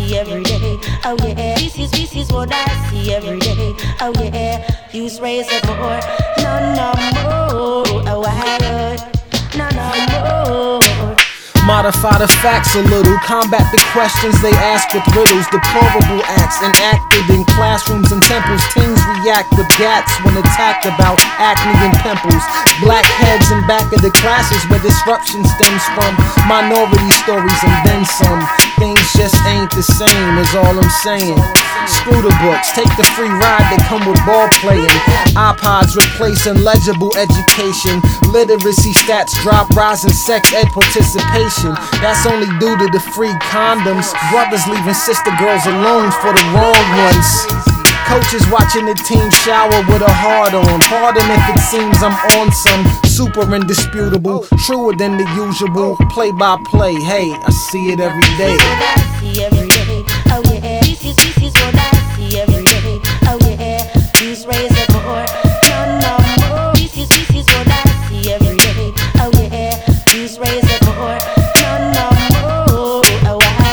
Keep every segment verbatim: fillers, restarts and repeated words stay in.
see every day. Oh yeah, this is this is what I see every day. Oh yeah, use razor more, no no more. Oh I no no more. Modify the facts a little, combat the questions they ask with riddles. Deplorable acts enacted in classrooms and temples. Teens react with gats when attacked about acne and pimples. Black heads in back of the classes where disruption stems from. Minority stories and then some. Things just ain't the same is all I'm saying. Screw the books, take the free ride that come with ball playing. iPods replacing legible education. Literacy stats drop, rising sex ed participation. That's only due to the free condoms. Brothers leaving sister girls alone for the wrong ones. Coaches watching the team shower with a hard on. Pardon if it seems I'm on some super indisputable, truer than the usual. Play by play, hey, I see it every day. This is what I see every day. Oh yeah, this is this is what I see every day. Oh yeah, use razor more, no no more. This is this is what I see every day. Oh yeah, use razor more, no no more. Oh I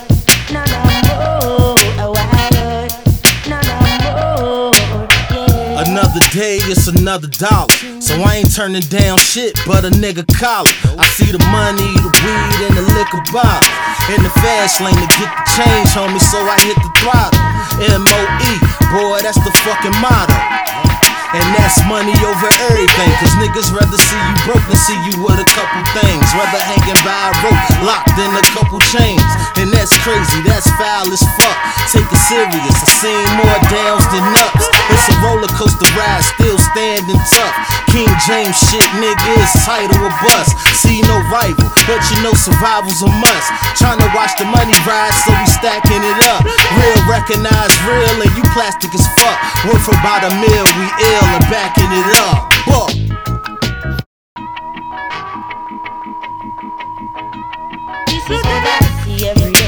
no no more. Oh I no no more. Yeah. Another day, it's another dollar. So I ain't turning down shit but a nigga collar. I see the money, the weed, and the liquor bottle. In the fast lane to get the change, homie, so I hit the throttle. M O E, boy, that's the fucking motto. And that's money over everything, cause niggas rather see you broke than see you with a couple things. Rather hanging by a rope, locked in a couple chains. And that's crazy, that's foul as fuck. Take it serious, I seen more downs than ups. It's a roller coaster ride, still standing tough. King James shit, nigga, is title a bust. See no rival, but you know survival's a must. Tryna watch the money rise, so we stacking it up. Real recognize real, and you plastic as fuck. Worth about a mil, we ill and backing it up. Buck. This is what I see every day.